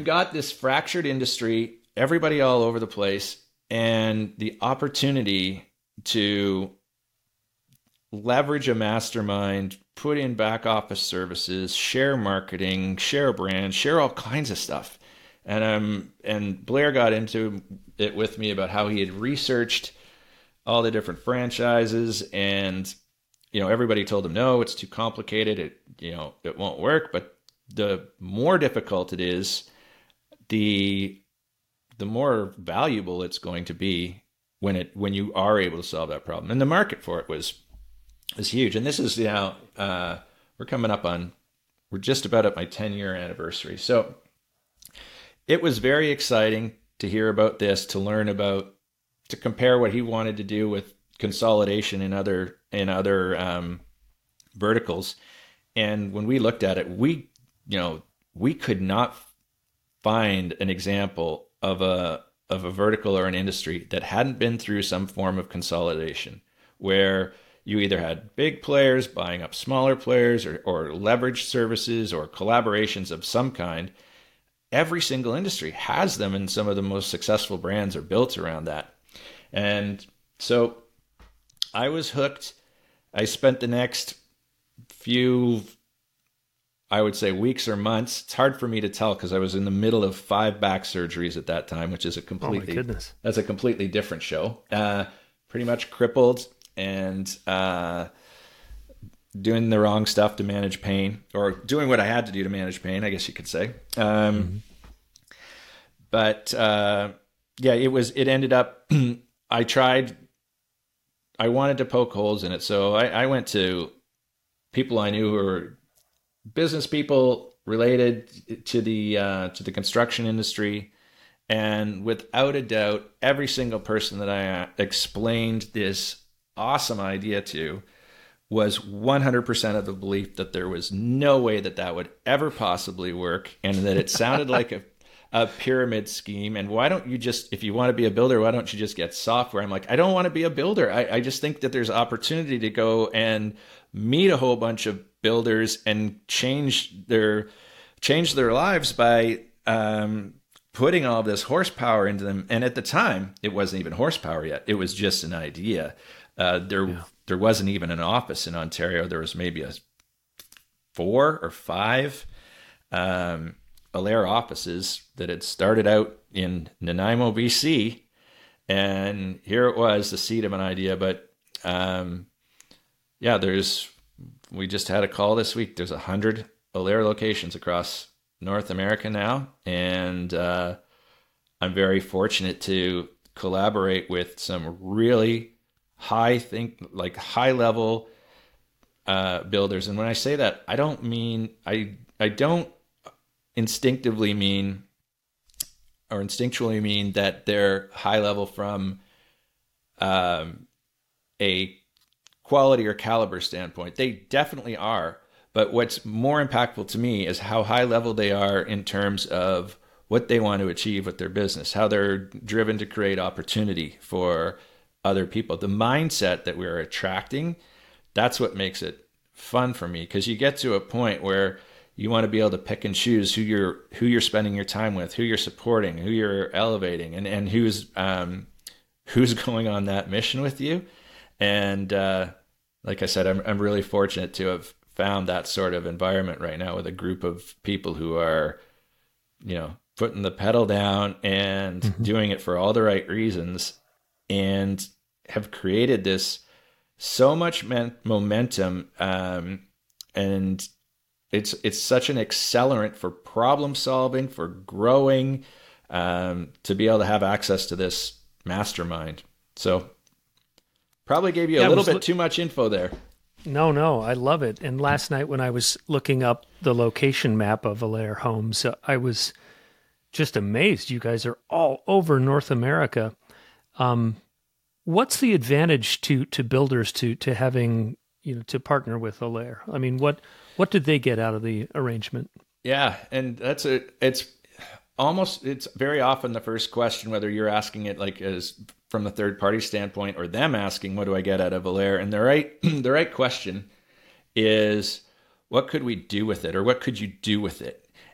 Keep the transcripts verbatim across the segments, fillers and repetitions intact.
you've got this fractured industry, everybody all over the place, and the opportunity to leverage a mastermind, put in back office services, share marketing, share brand, share all kinds of stuff. And um, and Blair got into it with me about how he had researched all the different franchises, and you know, everybody told him, no, it's too complicated. It, you know, it won't work. But the more difficult it is, the the more valuable it's going to be when it when you are able to solve that problem. And the market for it was was huge. And this is, you know, uh, we're coming up on, we're just about at my ten year anniversary. So it was very exciting to hear about this, to learn about, to compare what he wanted to do with consolidation in other in other um, verticals. And when we looked at it, we, you know, we could not find an example of a of a vertical or an industry that hadn't been through some form of consolidation, where you either had big players buying up smaller players, or, or leveraged services or collaborations of some kind. Every single industry has them, and some of the most successful brands are built around that. And so I was hooked. I spent the next few, I would say, weeks or months. It's hard for me to tell because I was in the middle of five back surgeries at that time, which is a completely, oh my goodness. That's a completely different show. Uh, pretty much crippled and uh, doing the wrong stuff to manage pain, or doing what I had to do to manage pain, I guess you could say. Um, mm-hmm. But uh, yeah, it was, it ended up, I tried, I wanted to poke holes in it. So I, I went to people I knew who were business people related to the uh, to the construction industry, and without a doubt, every single person that I explained this awesome idea to was one hundred percent of the belief that there was no way that that would ever possibly work, and that it sounded like a a pyramid scheme. And why don't you just, if you want to be a builder, why don't you just get software? I'm like, I don't want to be a builder. I, I just think that there's opportunity to go and meet a whole bunch of builders and change their change their lives by um, putting all this horsepower into them. And at the time, it wasn't even horsepower yet. It was just an idea. Uh, there, yeah. there wasn't even an office in Ontario. There was maybe a four or five um, Alair offices that had started out in Nanaimo, B C. And here it was, the seed of an idea. But um, yeah, there's, we just had a call this week. There's a hundred Alair locations across North America now. And uh, I'm very fortunate to collaborate with some really high think, like high level uh, builders. And when I say that, I don't mean, I, I don't instinctively mean or instinctually mean that they're high level from um, a quality or caliber standpoint. They definitely are. But what's more impactful to me is how high level they are in terms of what they want to achieve with their business, how they're driven to create opportunity for other people. The mindset that we're attracting, that's what makes it fun for me, because you get to a point where you want to be able to pick and choose who you're who you're spending your time with, who you're supporting, who you're elevating, and and who's um, who's going on that mission with you. And uh, like I said, I'm I'm really fortunate to have found that sort of environment right now with a group of people who are, you know, putting the pedal down and mm-hmm. doing it for all the right reasons, and have created this so much men- momentum um, and It's it's such an accelerant for problem solving, for growing, um, to be able to have access to this mastermind. So probably gave you a yeah, little bit lo- too much info there. No, no, I love it. And last night when I was looking up the location map of Alair Homes, I was just amazed. You guys are all over North America. Um, what's the advantage to to builders to to having, you know, to partner with Alair? I mean, what What did they get out of the arrangement? Yeah, and that's a, it's almost, it's very often the first question, whether you're asking it like as from the third party standpoint or them asking, what do I get out of Alair? And the right, the right question is, what could we do with it? Or what could you do with it?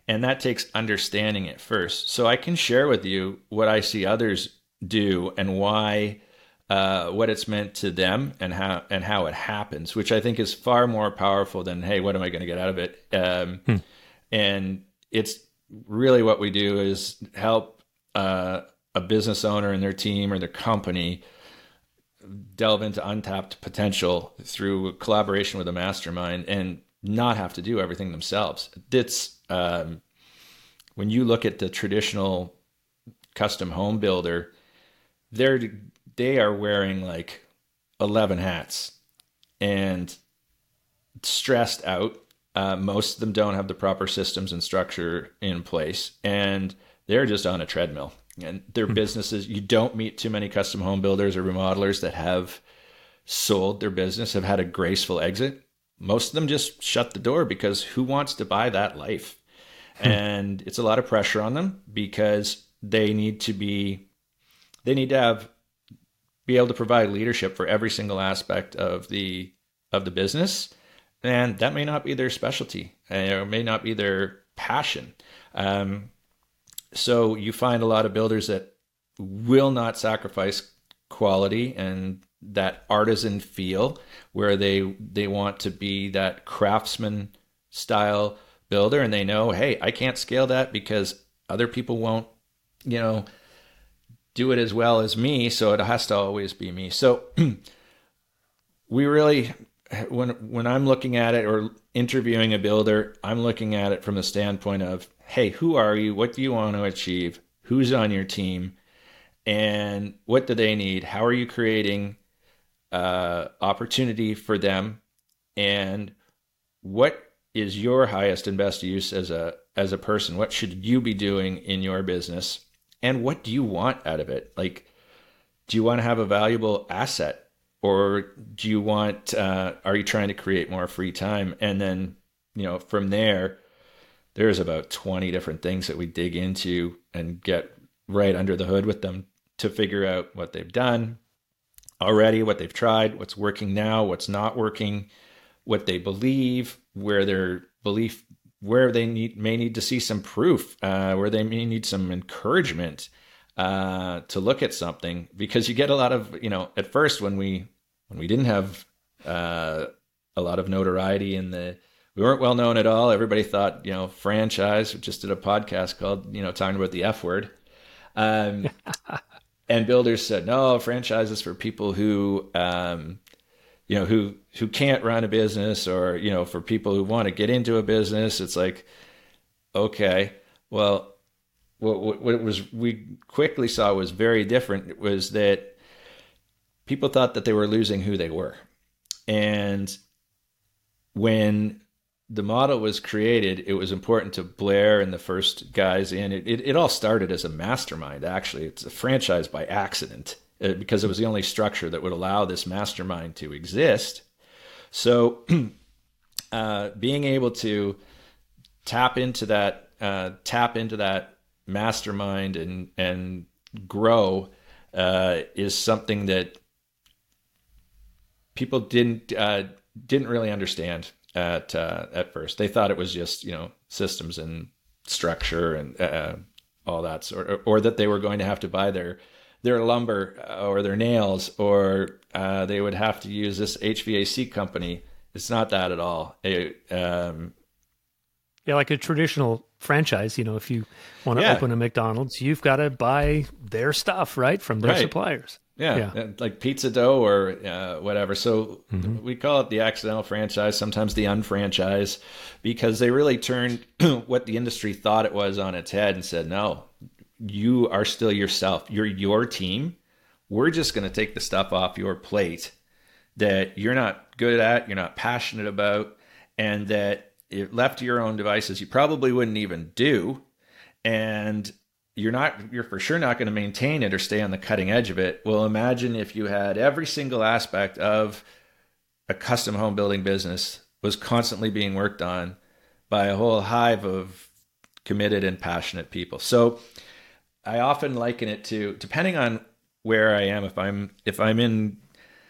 And that takes understanding it first. So I can share with you what I see others do and why, uh, what it's meant to them and how and how it happens, which I think is far more powerful than, hey, what am I going to get out of it? Um, hmm. And it's really what we do is help uh, a business owner and their team or their company delve into untapped potential through collaboration with a mastermind and not have to do everything themselves. It's um, when you look at the traditional custom home builder, they're they are wearing like eleven hats and stressed out. Uh, most of them don't have the proper systems and structure in place, and they're just on a treadmill. And their mm-hmm. businesses, you don't meet too many custom home builders or remodelers that have sold their business, have had a graceful exit. Most of them just shut the door because who wants to buy that life? Hmm. And it's a lot of pressure on them because they need to be, they need to have, be able to provide leadership for every single aspect of the, of the business. And that may not be their specialty, or may not be their passion. Um, so you find a lot of builders that will not sacrifice quality and that artisan feel, where they they want to be that craftsman style builder, and they know, hey, I can't scale that because other people won't, you know, do it as well as me, so it has to always be me. So we really, when when I'm looking at it or interviewing a builder, I'm looking at it from the standpoint of, hey, who are you? What do you want to achieve? Who's on your team? And what do they need? How are you creating uh, opportunity for them? And what is your highest and best use as a as a person? What should you be doing in your business? And what do you want out of it? Like, do you want to have a valuable asset? Or do you want, uh, are you trying to create more free time? And then, you know, from there, there's about twenty different things that we dig into and get right under the hood with them to figure out what they've done already, what they've tried, what's working now, what's not working, what they believe, where their belief, where they need may need to see some proof, uh, where they may need some encouragement uh, to look at something. Because you get a lot of, you know, at first when we when we didn't have uh, a lot of notoriety in the, we weren't well known at all. Everybody thought, you know, franchise. We just did a podcast called, you know, talking about the F word. Um, and builders said, no, franchise is for people who, um, you know, who, who can't run a business, or, you know, for people who want to get into a business. It's like, okay, well, what, what, what it was, we quickly saw was very different. It was that people thought that they were losing who they were. And when the model was created, it was important to Blair and the first guys in it. It, it all started as a mastermind, actually. It's a franchise by accident, uh, because it was the only structure that would allow this mastermind to exist. So uh, being able to tap into that, uh, tap into that mastermind and, and grow uh, is something that people didn't, uh, didn't really understand at uh, at first. They thought it was just, you know, systems and structure and uh, all that sort of, or that they were going to have to buy their their lumber or their nails, or uh, they would have to use this H V A C company. It's not that at all. It, um, yeah, like a traditional franchise, you know, if you want to yeah. open a McDonald's, you've got to buy their stuff, right, from their right. suppliers. Yeah, yeah, like pizza dough or uh, whatever. So mm-hmm. we call it the accidental franchise, sometimes the unfranchise, because they really turned what the industry thought it was on its head and said, no, you are still yourself. You're your team. We're just going to take the stuff off your plate that you're not good at, you're not passionate about, and that if left to your own devices, you probably wouldn't even do. And you're not, you're for sure not going to maintain it or stay on the cutting edge of it. Well, imagine if you had every single aspect of a custom home building business was constantly being worked on by a whole hive of committed and passionate people. So I often liken it to, depending on where I am, if I'm, if I'm in,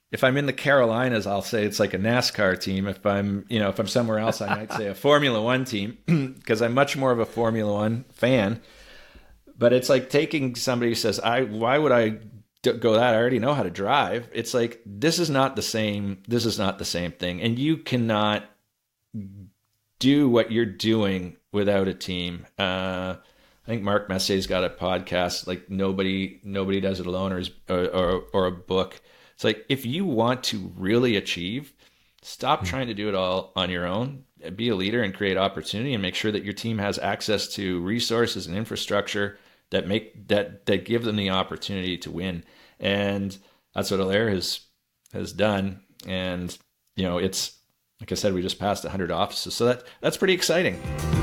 if I'm in the Carolinas, I'll say it's like a NASCAR team. If I'm, you know, if I'm somewhere else, I might say a Formula One team because I'm much more of a Formula One fan. But it's like taking somebody who says, "I why would I go that? I already know how to drive." It's like this is not the same. This is not the same thing, and you cannot do what you're doing without a team. Uh, I think Mark Messier's got a podcast like nobody nobody does it alone, or or, or, or a book. It's like if you want to really achieve, stop mm-hmm. trying to do it all on your own. Be a leader and create opportunity, and make sure that your team has access to resources and infrastructure that make that that give them the opportunity to win. And that's what Allaire has has done. And you know, it's like I said, we just passed one hundred offices, so that that's pretty exciting.